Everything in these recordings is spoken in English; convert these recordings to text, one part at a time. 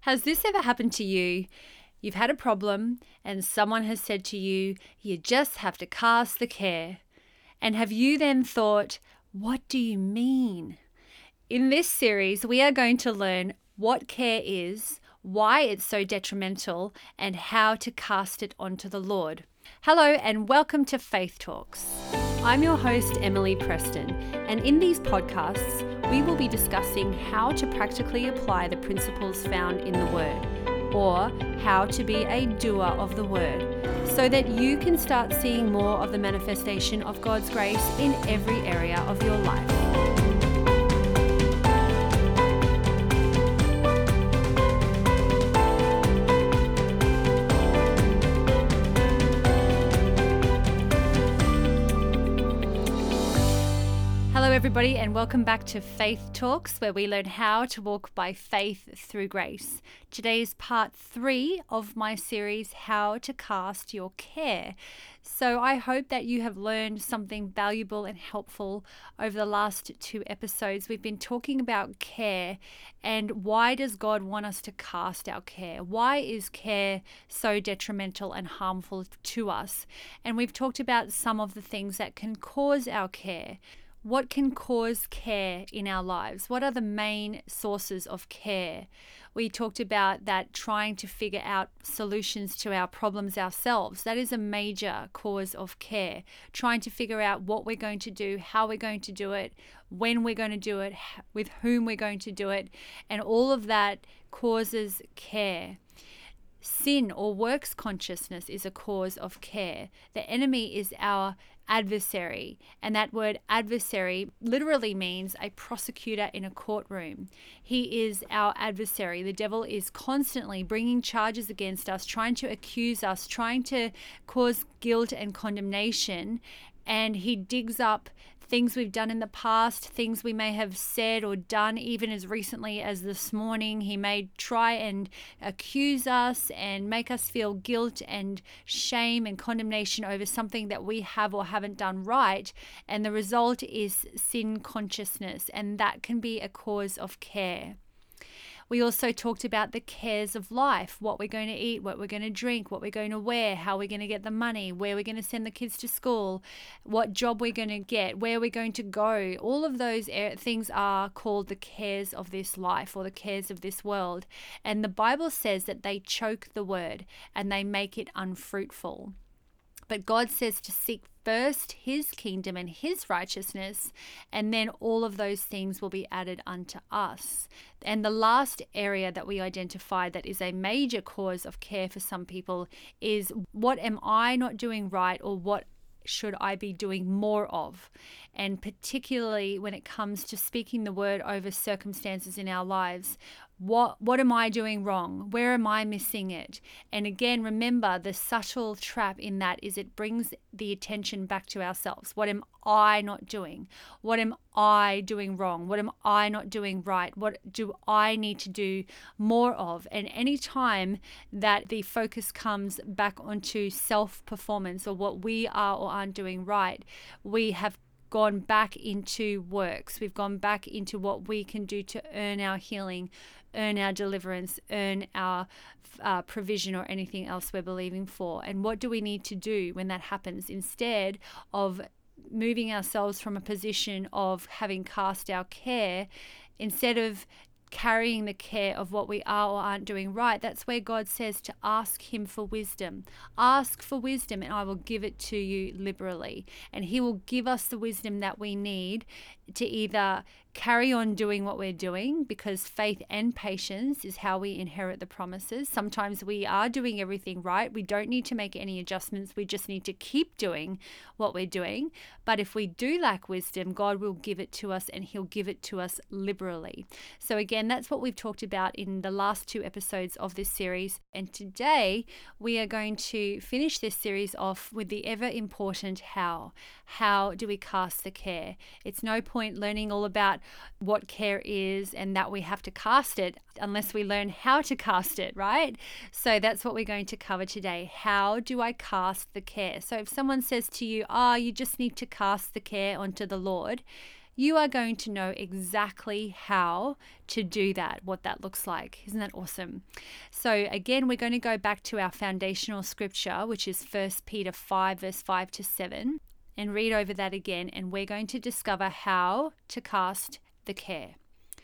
Has this ever happened to you? You've had a problem and someone has said to you, you just have to cast the care. And have you then thought, what do you mean? In this series, we are going to learn what care is, why it's so detrimental, and how to cast it onto the Lord. Hello and welcome to Faith Talks. I'm your host, Emily Preston, and in these podcasts, we will be discussing how to practically apply the principles found in the Word, or how to be a doer of the Word, so that you can start seeing more of the manifestation of God's grace in every area of your life. Hello everybody and welcome back to Faith Talks, where we learn how to walk by faith through grace. Today is part 3 of my series, How to Cast Your Care. So I hope that you have learned something valuable and helpful over the last 2 episodes. We've been talking about care and why does God want us to cast our care? Why is care so detrimental and harmful to us? And we've talked about some of the things that can cause our care. What can cause care in our lives? What are the main sources of care? We talked about that trying to figure out solutions to our problems ourselves. That is a major cause of care. Trying to figure out what we're going to do, how we're going to do it, when we're going to do it, with whom we're going to do it, and all of that causes care. Sin or works consciousness is a cause of care. The enemy is our adversary, and that word adversary literally means a prosecutor in a courtroom. He is our adversary. The devil is constantly bringing charges against us, trying to accuse us, trying to cause guilt and condemnation, and he digs up things we've done in the past, things we may have said or done even as recently as this morning. He may try and accuse us and make us feel guilt and shame and condemnation over something that we have or haven't done right. And the result is sin consciousness, and that can be a cause of care. We also talked about the cares of life, what we're going to eat, what we're going to drink, what we're going to wear, how we're going to get the money, where we're going to send the kids to school, what job we're going to get, where we're going to go. All of those things are called the cares of this life or the cares of this world. And the Bible says that they choke the word and they make it unfruitful. But God says to seek first his kingdom and his righteousness, and then all of those things will be added unto us. And the last area that we identified that is a major cause of care for some people is, what am I not doing right, or what should I be doing more of? And particularly when it comes to speaking the word over circumstances in our lives, what am I doing wrong? Where am I missing it? And again, remember, the subtle trap in that is it brings the attention back to ourselves. What am I not doing? What am I doing wrong? What am I not doing right? What do I need to do more of? And any time that the focus comes back onto self-performance or what we are or aren't doing right, we have gone back into works. We've gone back into what we can do to earn our healing, earn our deliverance, earn our provision, or anything else we're believing for. And what do we need to do when that happens? Instead of moving ourselves from a position of having cast our care, instead of carrying the care of what we are or aren't doing right, that's where God says to ask him for wisdom. Ask for wisdom and I will give it to you liberally. And he will give us the wisdom that we need to either carry on doing what we're doing, because faith and patience is how we inherit the promises. Sometimes we are doing everything right. We don't need to make any adjustments. We just need to keep doing what we're doing. But if we do lack wisdom, God will give it to us, and he'll give it to us liberally. So again, that's what we've talked about in the last 2 episodes of this series. And today we are going to finish this series off with the ever important how. How do we cast the care? It's no point learning all about what care is and that we have to cast it unless we learn how to cast it, right? So that's what we're going to cover today. How do I cast the care? So if someone says to you, you just need to cast the care onto the Lord, you are going to know exactly how to do that, what that looks like. Isn't that awesome? So again, we're going to go back to our foundational scripture, which is 1 Peter 5, verse 5 to 7, and read over that again, and we're going to discover how to cast the care.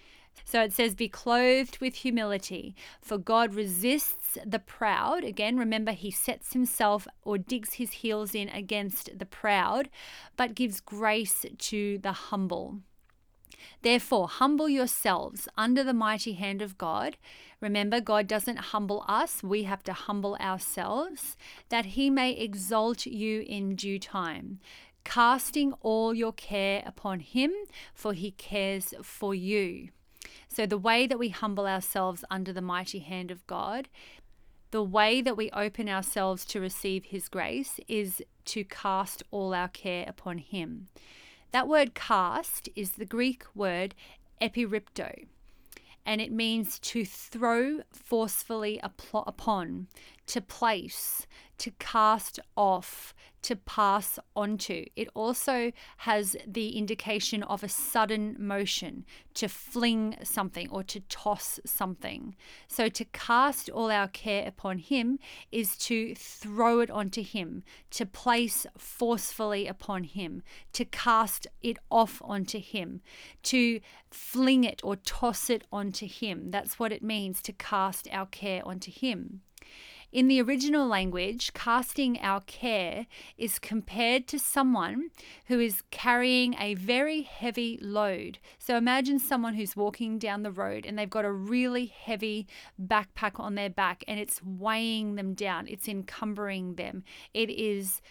So it says, be clothed with humility, for God resists the proud. Again, remember, he sets himself or digs his heels in against the proud, but gives grace to the humble. Therefore, humble yourselves under the mighty hand of God. Remember, God doesn't humble us. We have to humble ourselves, that he may exalt you in due time, casting all your care upon him, for he cares for you. So the way that we humble ourselves under the mighty hand of God, the way that we open ourselves to receive his grace is to cast all our care upon him. That word cast is the Greek word epiripto, and it means to throw forcefully upon, to place, to cast off, to pass onto. It also has the indication of a sudden motion, to fling something or to toss something. So to cast all our care upon him is to throw it onto him, to place forcefully upon him, to cast it off onto him, to fling it or toss it onto him. That's what it means to cast our care onto him. In the original language, casting our care is compared to someone who is carrying a very heavy load. So imagine someone who's walking down the road and they've got a really heavy backpack on their back and it's weighing them down. It's encumbering them. It is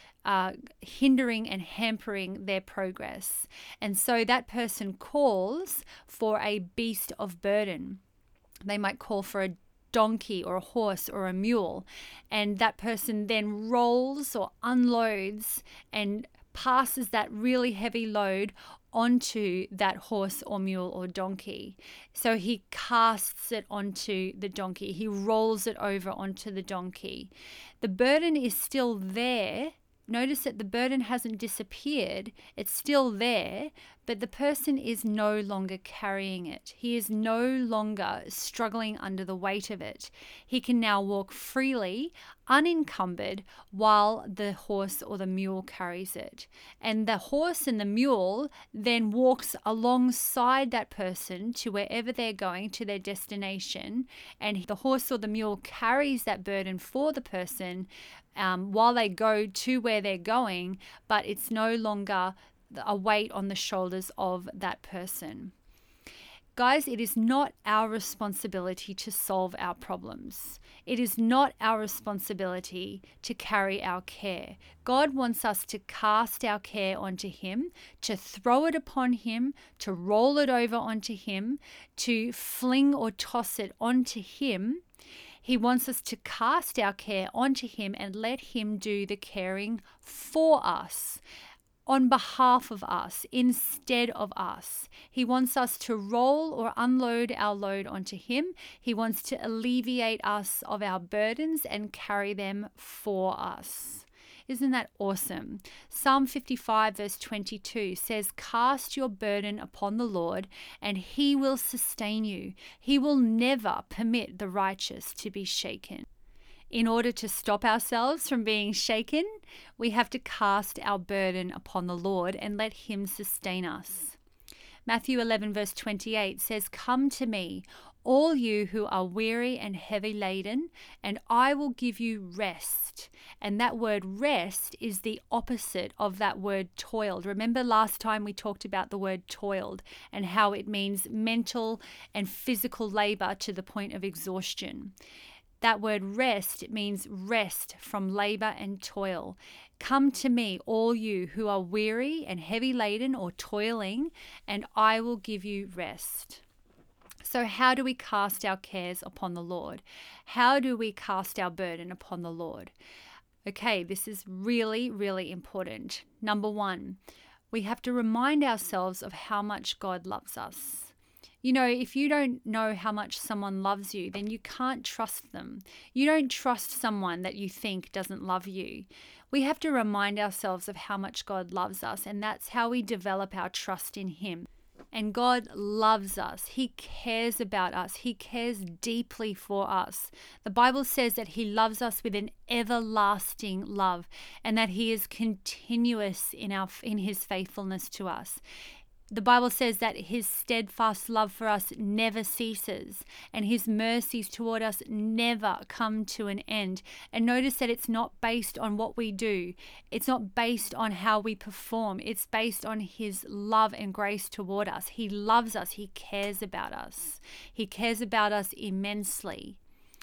hindering and hampering their progress. And so that person calls for a beast of burden. They might call for a donkey or a horse or a mule, and that person then rolls or unloads and passes that really heavy load onto that horse or mule or donkey. So he casts it onto the donkey. He rolls it over onto the donkey. The burden is still there. Notice that the burden hasn't disappeared. It's still there, but the person is no longer carrying it. He is no longer struggling under the weight of it. He can now walk freely, unencumbered, while the horse or the mule carries it. And the horse and the mule then walks alongside that person to wherever they're going, to their destination. And the horse or the mule carries that burden for the person while they go to where they're going, but it's no longer a weight on the shoulders of that person. Guys, it is not our responsibility to solve our problems. It is not our responsibility to carry our care. God wants us to cast our care onto him, to throw it upon him, to roll it over onto him, to fling or toss it onto him. He wants us to cast our care onto him and let him do the caring for us, on behalf of us, instead of us. He wants us to roll or unload our load onto him. He wants to alleviate us of our burdens and carry them for us. Isn't that awesome? Psalm 55 verse 22 says, cast your burden upon the Lord and he will sustain you. He will never permit the righteous to be shaken. In order to stop ourselves from being shaken, we have to cast our burden upon the Lord and let him sustain us. Matthew 11 verse 28 says, come to me, all you who are weary and heavy laden, and I will give you rest. And that word rest is the opposite of that word toiled. Remember last time we talked about the word toiled and how it means mental and physical labor to the point of exhaustion. That word rest, it means rest from labor and toil. Come to me, all you who are weary and heavy laden or toiling, and I will give you rest. So how do we cast our cares upon the Lord? How do we cast our burden upon the Lord? Okay, this is really, really important. Number one, we have to remind ourselves of how much God loves us. You know, if you don't know how much someone loves you, then you can't trust them. You don't trust someone that you think doesn't love you. We have to remind ourselves of how much God loves us, and that's how we develop our trust in Him. And God loves us. He cares about us. He cares deeply for us. The Bible says that He loves us with an everlasting love, and that He is continuous in His faithfulness to us. The Bible says that His steadfast love for us never ceases, and His mercies toward us never come to an end. And notice that it's not based on what we do. It's not based on how we perform. It's based on His love and grace toward us. He loves us. He cares about us. He cares about us immensely.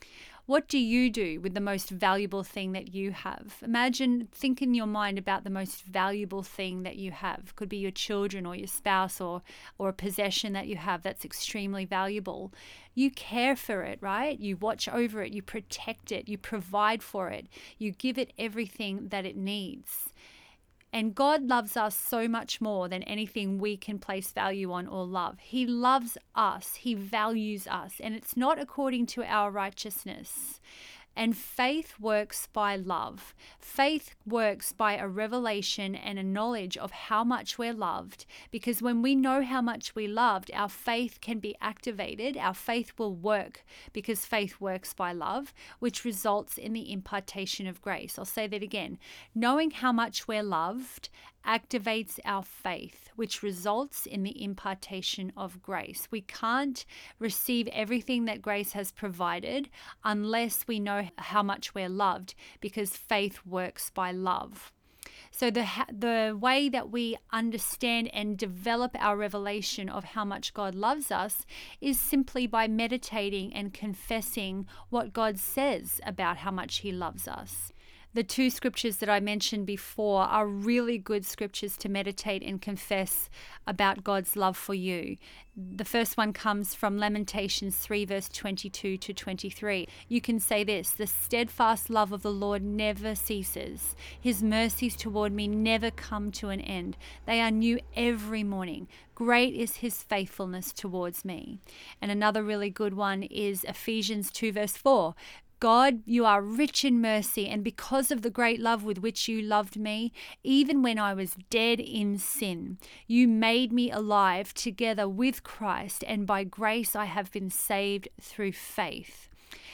What do you do with the most valuable thing that you have? Think in your mind about the most valuable thing that you have. Could be your children or your spouse or a possession that you have that's extremely valuable. You care for it, right? You watch over it, you protect it, you provide for it, you give it everything that it needs. And God loves us so much more than anything we can place value on or love. He loves us. He values us. And it's not according to our righteousness. And faith works by love. Faith works by a revelation and a knowledge of how much we're loved. Because when we know how much we loved, our faith can be activated. Our faith will work because faith works by love, which results in the impartation of grace. I'll say that again. Knowing how much we're loved activates our faith, which results in the impartation of grace. We can't receive everything that grace has provided unless we know how much we're loved, because faith works by love. So the way that we understand and develop our revelation of how much God loves us is simply by meditating and confessing what God says about how much He loves us. The two scriptures that I mentioned before are really good scriptures to meditate and confess about God's love for you. The first one comes from Lamentations 3 verse 22 to 23. You can say this: "The steadfast love of the Lord never ceases. His mercies toward me never come to an end. They are new every morning. Great is His faithfulness towards me." And another really good one is Ephesians 2 verse 4. "God, you are rich in mercy, and because of the great love with which you loved me, even when I was dead in sin, you made me alive together with Christ, and by grace I have been saved through faith."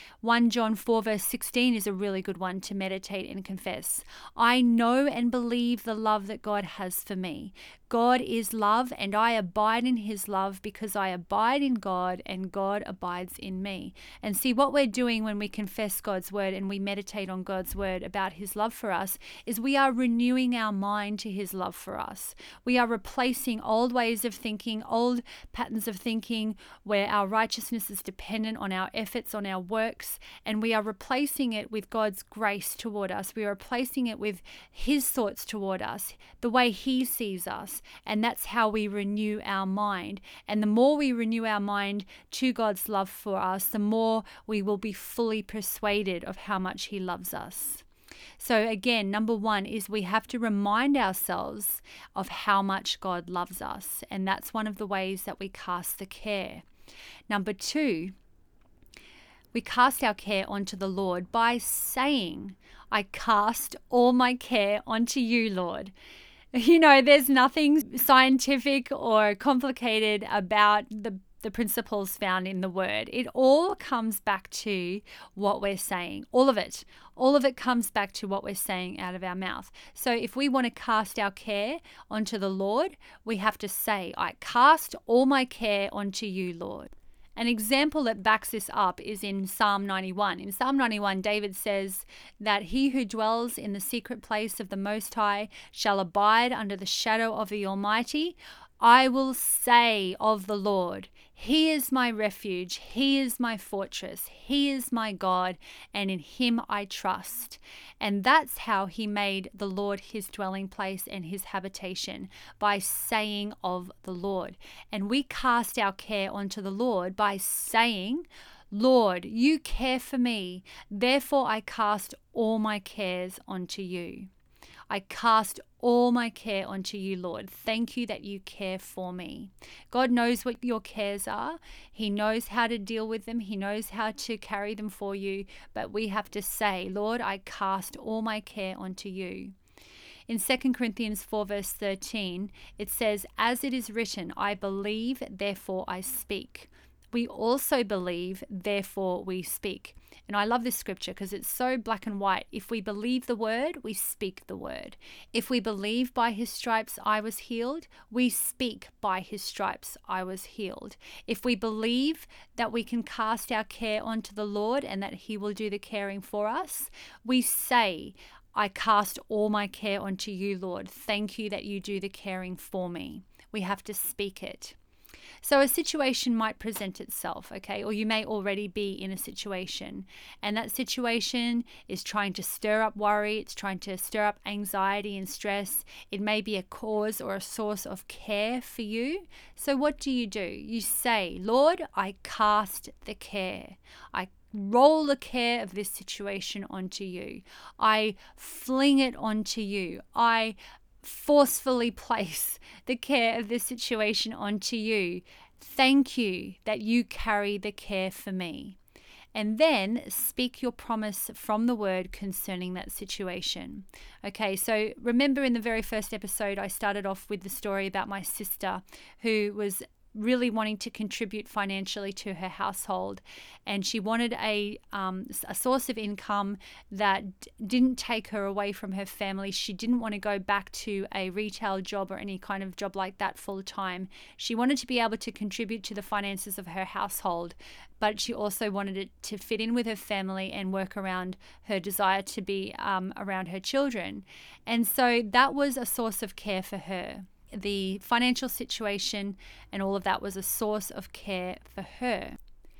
1 John 4 verse 16 is a really good one to meditate and confess. "I know and believe the love that God has for me. God is love, and I abide in His love because I abide in God and God abides in me." And see, what we're doing when we confess God's word and we meditate on God's word about His love for us is we are renewing our mind to His love for us. We are replacing old ways of thinking, old patterns of thinking where our righteousness is dependent on our efforts, on our works, and we are replacing it with God's grace toward us. We are replacing it with His thoughts toward us, the way He sees us. And that's how we renew our mind. And the more we renew our mind to God's love for us, the more we will be fully persuaded of how much He loves us. So again, number one is we have to remind ourselves of how much God loves us. And that's one of the ways that we cast the care. Number two, we cast our care onto the Lord by saying, "I cast all my care onto you, Lord." You know, there's nothing scientific or complicated about the principles found in the word. It all comes back to what we're saying. All of it. All of it comes back to what we're saying out of our mouth. So if we want to cast our care onto the Lord, we have to say, "I cast all my care onto you, Lord." An example that backs this up is in Psalm 91. In Psalm 91, David says that he who dwells in the secret place of the Most High shall abide under the shadow of the Almighty. I will say of the Lord, He is my refuge, He is my fortress, He is my God, and in Him I trust. And that's how He made the Lord His dwelling place and His habitation, by saying of the Lord. And we cast our care onto the Lord by saying, "Lord, you care for me, therefore I cast all my cares onto you." I cast all my care onto you, Lord. Thank you that you care for me. God knows what your cares are. He knows how to deal with them. He knows how to carry them for you. But we have to say, Lord, I cast all my care onto you. In 2 Corinthians 4 verse 13, it says, as it is written, I believe, therefore I speak. We also believe, therefore we speak. And I love this scripture because it's so black and white. If we believe the word, we speak the word. If we believe by his stripes I was healed, we speak by his stripes I was healed. If we believe that we can cast our care onto the Lord and that he will do the caring for us, we say, I cast all my care onto you, Lord. Thank you that you do the caring for me. We have to speak it. So a situation might present itself, okay? Or you may already be in a situation, and that situation is trying to stir up worry. It's trying to stir up anxiety and stress. It may be a cause or a source of care for you. So what do? You say, Lord, I cast the care. I roll the care of this situation onto you. I fling it onto you. I forcefully place the care of this situation onto you. Thank you that you carry the care for me. And then speak your promise from the word concerning that situation. Okay, so remember in the very first episode, I started off with the story about my sister who was really wanting to contribute financially to her household, and she wanted a source of income that didn't take her away from her family. She didn't want to go back to a retail job or any kind of job like that full time. She wanted to be able to contribute to the finances of her household, but she also wanted it to fit in with her family and work around her desire to be around her children. And so that was a source of care for her. The financial situation and all of that was a source of care for her.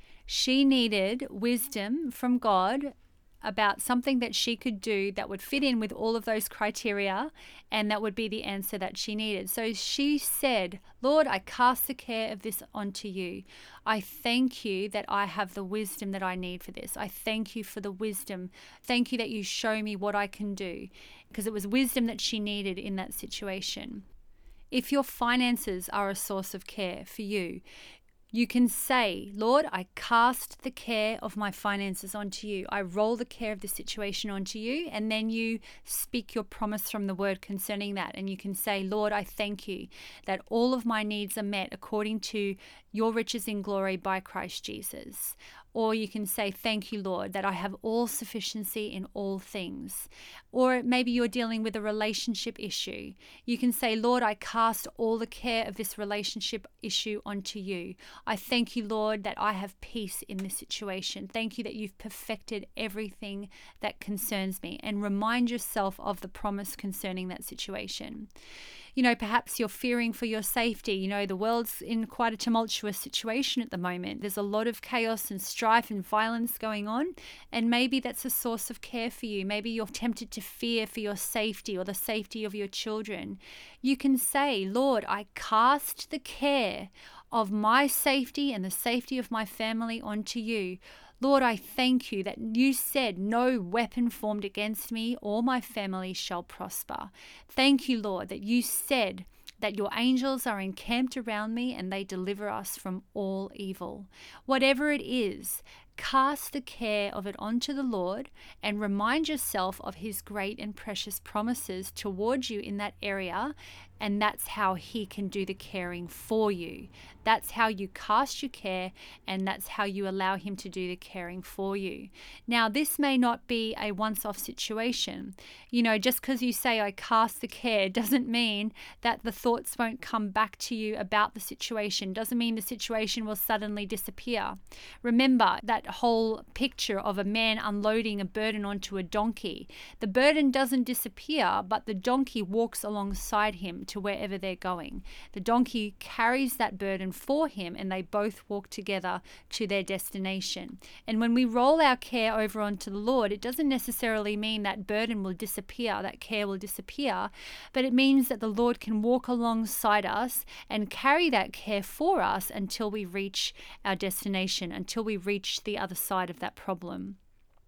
She needed wisdom from God about something that she could do that would fit in with all of those criteria, and that would be the answer that she needed. So she said, Lord, I cast the care of this onto you. I thank you that I have the wisdom that I need for this. I thank you for the wisdom. Thank you that you show me what I can do, because it was wisdom that she needed in that situation. If your finances are a source of care for you, you can say, Lord, I cast the care of my finances onto you. I roll the care of the situation onto you. And then you speak your promise from the word concerning that. And you can say, Lord, I thank you that all of my needs are met according to your riches in glory by Christ Jesus. Or you can say, thank you, Lord, that I have all sufficiency in all things. Or maybe you're dealing with a relationship issue. You can say, Lord, I cast all the care of this relationship issue onto you. I thank you, Lord, that I have peace in this situation. Thank you that you've perfected everything that concerns me. And remind yourself of the promise concerning that situation. You know, perhaps you're fearing for your safety. You know, the world's in quite a tumultuous situation at the moment. There's a lot of chaos and strife and violence going on. And maybe that's a source of care for you. Maybe you're tempted to fear for your safety or the safety of your children. You can say, Lord, I cast the care of my safety and the safety of my family onto you. Lord, I thank you that you said no weapon formed against me or my family shall prosper. Thank you, Lord, that you said that your angels are encamped around me and they deliver us from all evil. Whatever it is, cast the care of it onto the Lord and remind yourself of his great and precious promises towards you in that area. And that's how he can do the caring for you. That's how you cast your care, and that's how you allow him to do the caring for you. Now, this may not be a once-off situation. You know, just because you say, I cast the care, doesn't mean that the thoughts won't come back to you about the situation. Doesn't mean the situation will suddenly disappear. Remember that whole picture of a man unloading a burden onto a donkey. The burden doesn't disappear, but the donkey walks alongside him to wherever they're going. The donkey carries that burden for him, and they both walk together to their destination. And when we roll our care over onto the Lord, it doesn't necessarily mean that burden will disappear, that care will disappear, but it means that the Lord can walk alongside us and carry that care for us until we reach our destination, until we reach the other side of that problem.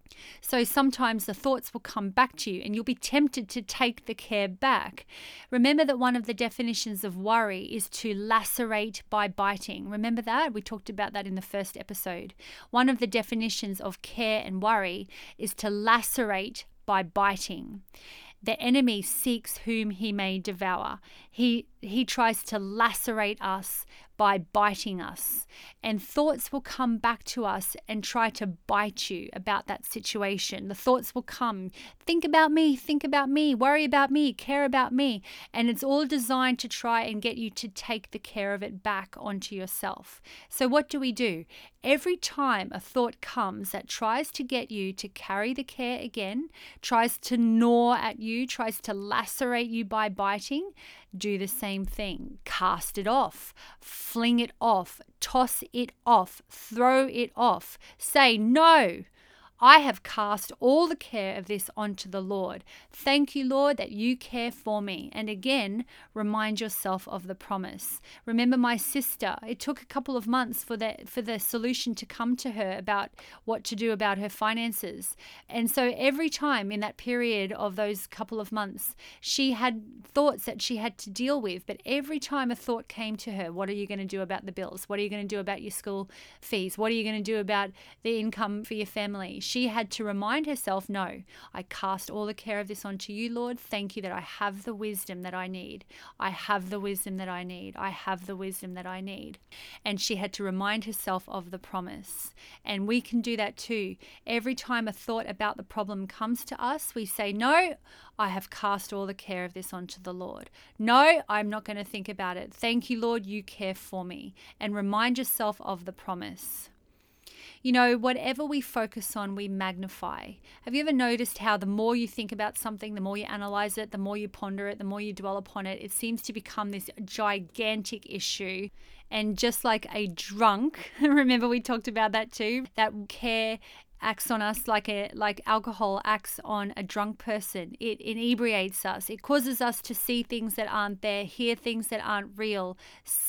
So sometimes the thoughts will come back to you and you'll be tempted to take the care back. Remember that one of the definitions of worry is to lacerate by biting. Remember that? We talked about that in the first episode. One of the definitions of care and worry is to lacerate by biting. The enemy seeks whom he may devour. He tries to lacerate us by biting us. And thoughts will come back to us and try to bite you about that situation. The thoughts will come, think about me, worry about me, care about me. And it's all designed to try and get you to take the care of it back onto yourself. So what do? Every time a thought comes that tries to get you to carry the care again, tries to gnaw at you, tries to lacerate you by biting, do the same thing. Cast it off, fling it off, toss it off, throw it off. Say, no, I have cast all the care of this onto the Lord. Thank you, Lord, that you care for me. And again, remind yourself of the promise. Remember my sister, it took a couple of months for the solution to come to her about what to do about her finances. And so every time in that period of those couple of months, she had thoughts that she had to deal with. But every time a thought came to her, what are you going to do about the bills? What are you going to do about your school fees? What are you going to do about the income for your family? She had to remind herself, no, I cast all the care of this onto you, Lord. Thank you that I have the wisdom that I need. I have the wisdom that I need. I have the wisdom that I need. And she had to remind herself of the promise. And we can do that too. Every time a thought about the problem comes to us, we say, no, I have cast all the care of this onto the Lord. No, I'm not going to think about it. Thank you, Lord, you care for me. And remind yourself of the promise. You know, whatever we focus on, we magnify. Have you ever noticed how the more you think about something, the more you analyze it, the more you ponder it, the more you dwell upon it, it seems to become this gigantic issue. And just like a drunk, remember we talked about that too, that care acts on us like alcohol acts on a drunk person. It inebriates us. It causes us to see things that aren't there, hear things that aren't real,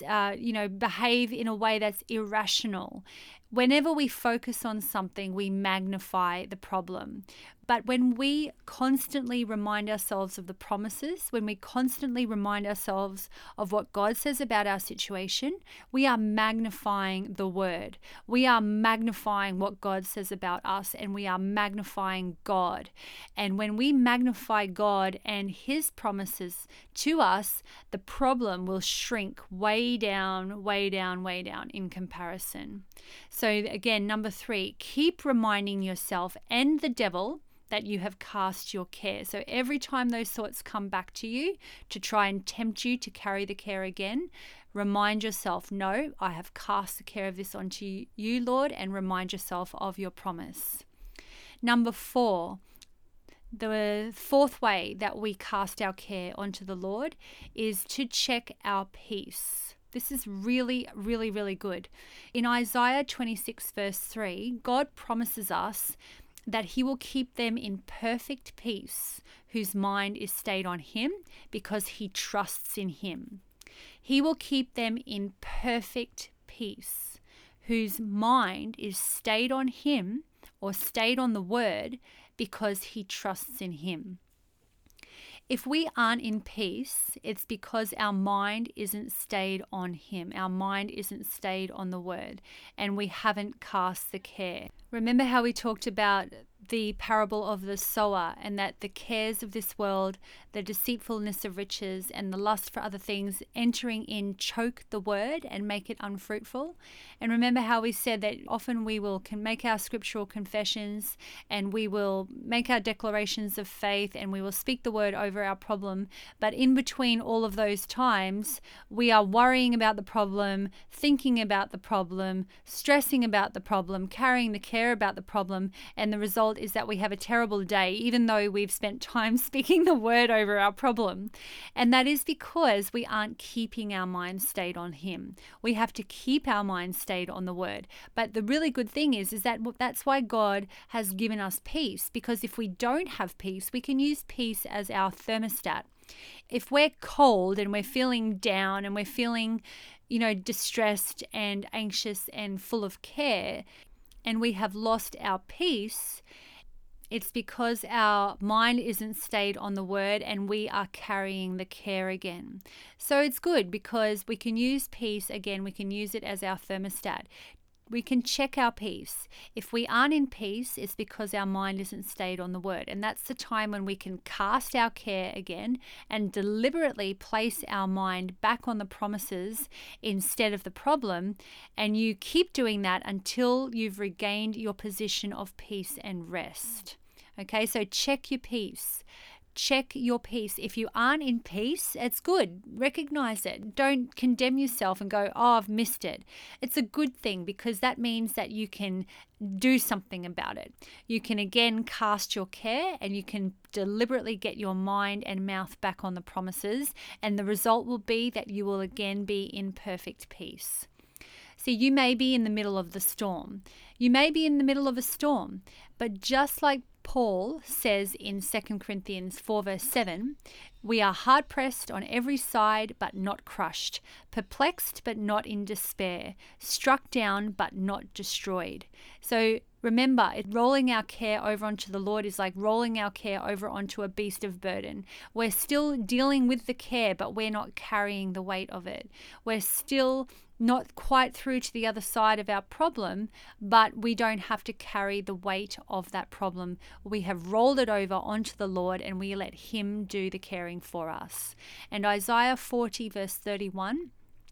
behave in a way that's irrational. Whenever we focus on something, we magnify the problem. But when we constantly remind ourselves of the promises, when we constantly remind ourselves of what God says about our situation, we are magnifying the word. We are magnifying what God says about us, and we are magnifying God. And when we magnify God and his promises to us, the problem will shrink way down in comparison. So again, number 3, keep reminding yourself and the devil that you have cast your care. So every time those thoughts come back to you to try and tempt you to carry the care again, remind yourself, no, I have cast the care of this onto you, Lord, and remind yourself of your promise. Number 4, the 4th way that we cast our care onto the Lord is to check our peace. This is really, really, really good. In Isaiah 26 verse 3, God promises us that he will keep them in perfect peace, whose mind is stayed on him because he trusts in him. He will keep them in perfect peace, whose mind is stayed on him or stayed on the word because he trusts in him. If we aren't in peace, it's because our mind isn't stayed on him. Our mind isn't stayed on the word, and we haven't cast the care. Remember how we talked about the parable of the sower, and that the cares of this world, the deceitfulness of riches, and the lust for other things entering in choke the word and make it unfruitful. And remember how we said that often we can make our scriptural confessions, and we will make our declarations of faith, and we will speak the word over our problem. But in between all of those times, we are worrying about the problem, thinking about the problem, stressing about the problem, carrying the care about the problem, and the result is that we have a terrible day, even though we've spent time speaking the word over our problem. And that is because we aren't keeping our mind stayed on him. We have to keep our mind stayed on the word. But the really good thing is that that's why God has given us peace, because if we don't have peace, we can use peace as our thermostat. If we're cold and we're feeling down and we're feeling, distressed and anxious and full of care, and we have lost our peace, It's because our mind isn't stayed on the word and we are carrying the care again. So it's good because we can use peace again. We can use it as our thermostat. We can check our peace. If we aren't in peace, it's because our mind isn't stayed on the word. And that's the time when we can cast our care again and deliberately place our mind back on the promises instead of the problem. And you keep doing that until you've regained your position of peace and rest. Okay, so check your peace. Check your peace. If you aren't in peace, it's good. Recognize it. Don't condemn yourself and go, oh, I've missed it. It's a good thing because that means that you can do something about it. You can again cast your care and you can deliberately get your mind and mouth back on the promises. And the result will be that you will again be in perfect peace. See, you may be in the middle of the storm. You may be in the middle of a storm, but just like Paul says in 2 Corinthians 4 verse 7, we are hard pressed on every side but not crushed, perplexed but not in despair, struck down but not destroyed. So remember, rolling our care over onto the Lord is like rolling our care over onto a beast of burden. We're still dealing with the care, but we're not carrying the weight of it. We're still not quite through to the other side of our problem, but we don't have to carry the weight of that problem. We have rolled it over onto the Lord and we let Him do the caring for us. And Isaiah 40 verse 31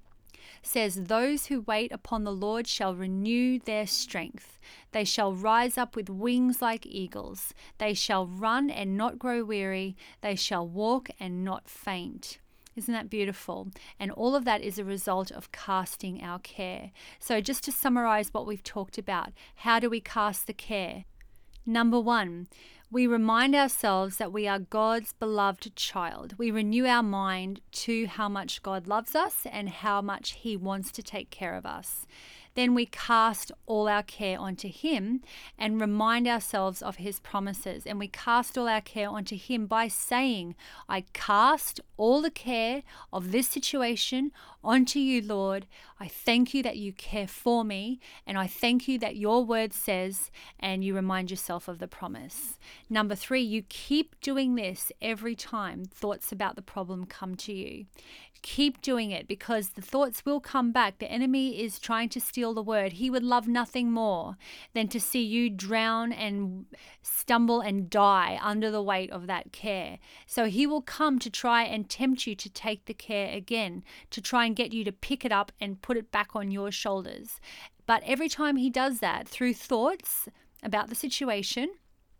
says, those who wait upon the Lord shall renew their strength. They shall rise up with wings like eagles. They shall run and not grow weary. They shall walk and not faint. Isn't that beautiful? And all of that is a result of casting our care. So just to summarize what we've talked about, how do we cast the care? Number 1, we remind ourselves that we are God's beloved child. We renew our mind to how much God loves us and how much He wants to take care of us. Then we cast all our care onto Him and remind ourselves of His promises. And we cast all our care onto Him by saying, I cast all the care of this situation onto you, Lord. I thank you that you care for me. And I thank you that your word says, and you remind yourself of the promise. Number 3, you keep doing this every time thoughts about the problem come to you. Keep doing it because the thoughts will come back. The enemy is trying to steal the word. He would love nothing more than to see you drown and stumble and die under the weight of that care. So he will come to try and tempt you to take the care again, to try and get you to pick it up and put it back on your shoulders. But every time he does that through thoughts about the situation,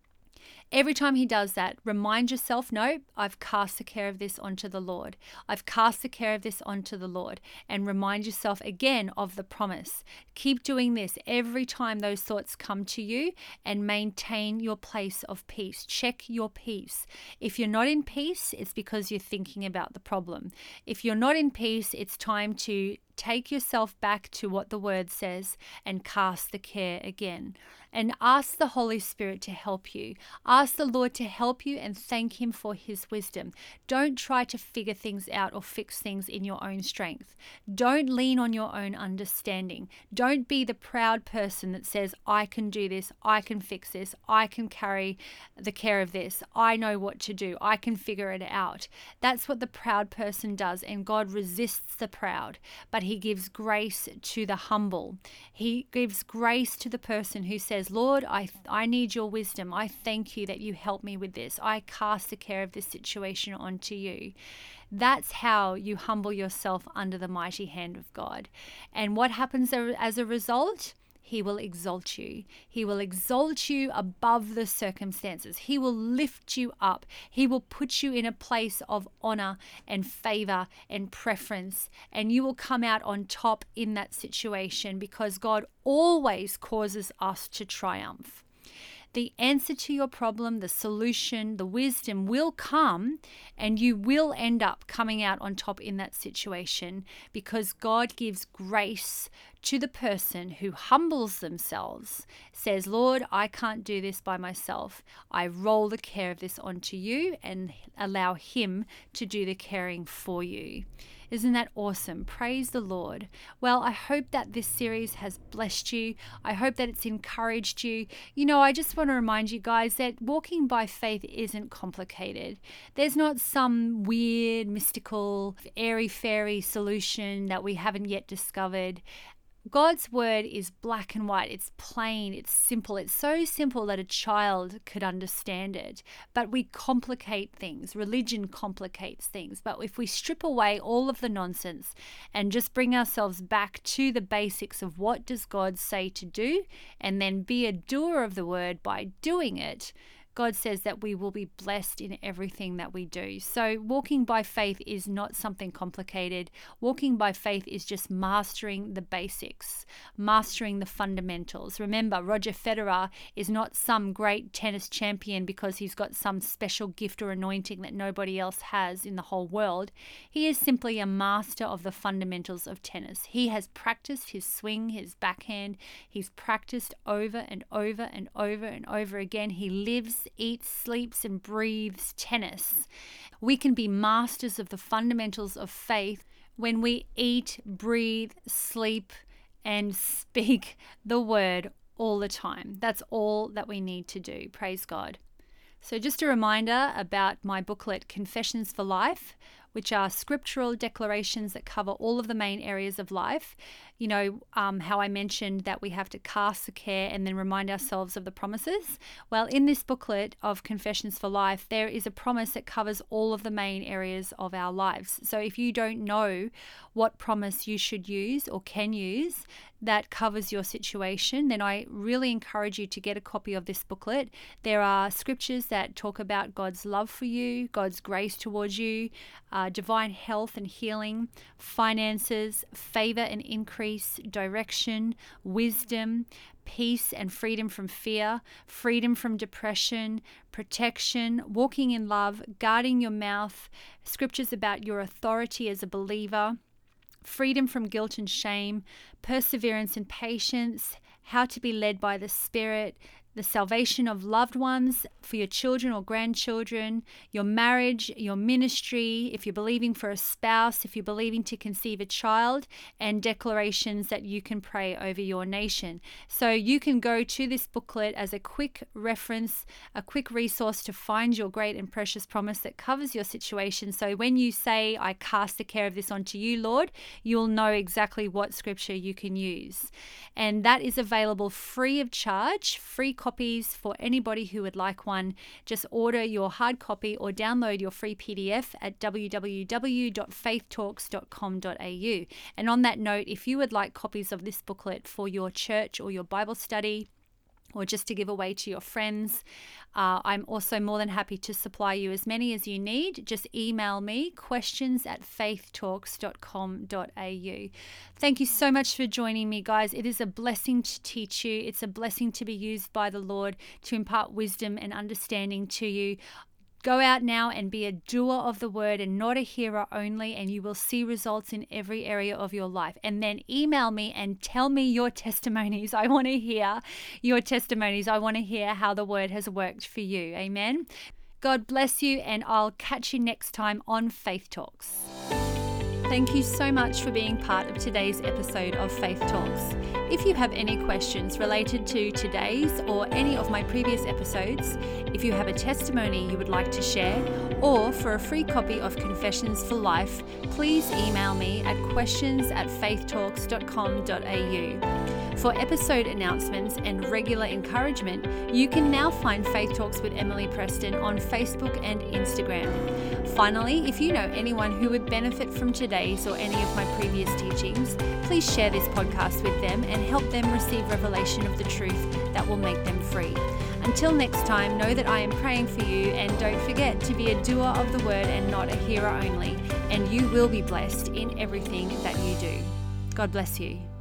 every time he does that, remind yourself, no, I've cast the care of this onto the Lord. I've cast the care of this onto the Lord. And remind yourself again of the promise. Keep doing this every time those thoughts come to you and maintain your place of peace. Check your peace. If you're not in peace, it's because you're thinking about the problem. If you're not in peace, it's time to take yourself back to what the word says and cast the care again. And ask the Holy Spirit to help you. Ask the Lord to help you and thank Him for His wisdom. Don't try to figure things out or fix things in your own strength. Don't lean on your own understanding. Don't be the proud person that says, I can do this, I can fix this, I can carry the care of this, I know what to do, I can figure it out. That's what the proud person does, and God resists the proud, but He gives grace to the humble. He gives grace to the person who says, Lord, I need your wisdom. I thank you that you help me with this. I cast the care of this situation onto you. That's how you humble yourself under the mighty hand of God. And what happens as a result? He will exalt you. He will exalt you above the circumstances. He will lift you up. He will put you in a place of honor and favor and preference. And you will come out on top in that situation because God always causes us to triumph. The answer to your problem, the solution, the wisdom will come, and you will end up coming out on top in that situation because God gives grace to the person who humbles themselves, says, Lord, I can't do this by myself. I roll the care of this onto you and allow Him to do the caring for you. Isn't that awesome? Praise the Lord. Well, I hope that this series has blessed you. I hope that it's encouraged you. I just want to remind you guys that walking by faith isn't complicated. There's not some weird, mystical, airy-fairy solution that we haven't yet discovered. God's word is black and white. It's plain. It's simple. It's so simple that a child could understand it. But we complicate things. Religion complicates things. But if we strip away all of the nonsense and just bring ourselves back to the basics of what does God say to do, and then be a doer of the word by doing it, God says that we will be blessed in everything that we do. So walking by faith is not something complicated. Walking by faith is just mastering the basics, mastering the fundamentals. Remember, Roger Federer is not some great tennis champion because he's got some special gift or anointing that nobody else has in the whole world. He is simply a master of the fundamentals of tennis. He has practiced his swing, his backhand. He's practiced over and over and over and over again. He lives, eats, sleeps, and breathes tennis. We can be masters of the fundamentals of faith when we eat, breathe, sleep, and speak the word all the time. That's all that we need to do. Praise God. So just a reminder about my booklet, Confessions for Life, which are scriptural declarations that cover all of the main areas of life. How I mentioned that we have to cast the care and then remind ourselves of the promises. Well, in this booklet of Confessions for Life, there is a promise that covers all of the main areas of our lives. So if you don't know what promise you should use or can use that covers your situation, then I really encourage you to get a copy of this booklet. There are scriptures that talk about God's love for you, God's grace towards you, divine health and healing, finances, favor and increase, direction, wisdom, peace and freedom from fear, freedom from depression, protection, walking in love, guarding your mouth, scriptures about your authority as a believer, freedom from guilt and shame, perseverance and patience, how to be led by the Spirit, the salvation of loved ones for your children or grandchildren, your marriage, your ministry, if you're believing for a spouse, if you're believing to conceive a child, and declarations that you can pray over your nation. So you can go to this booklet as a quick reference, a quick resource to find your great and precious promise that covers your situation. So when you say, I cast the care of this onto you, Lord, you'll know exactly what scripture you can use. And that is available free of charge, free copies for anybody who would like one. Just order your hard copy or download your free PDF at www.faithtalks.com.au. And on that note, if you would like copies of this booklet for your church or your Bible study, or just to give away to your friends, I'm also more than happy to supply you as many as you need. Just email me, questions@faithtalks.com.au. Thank you so much for joining me, guys. It is a blessing to teach you. It's a blessing to be used by the Lord to impart wisdom and understanding to you. Go out now and be a doer of the word and not a hearer only, and you will see results in every area of your life. And then email me and tell me your testimonies. I want to hear your testimonies. I want to hear how the word has worked for you. Amen. God bless you, and I'll catch you next time on Faith Talks. Thank you so much for being part of today's episode of Faith Talks. If you have any questions related to today's or any of my previous episodes, if you have a testimony you would like to share, or for a free copy of Confessions for Life, please email me at questions@faithtalks.com.au. For episode announcements and regular encouragement, you can now find Faith Talks with Emily Preston on Facebook and Instagram. Finally, if you know anyone who would benefit from today's or any of my previous teachings, please share this podcast with them and help them receive revelation of the truth that will make them free. Until next time, know that I am praying for you, and don't forget to be a doer of the word and not a hearer only, and you will be blessed in everything that you do. God bless you.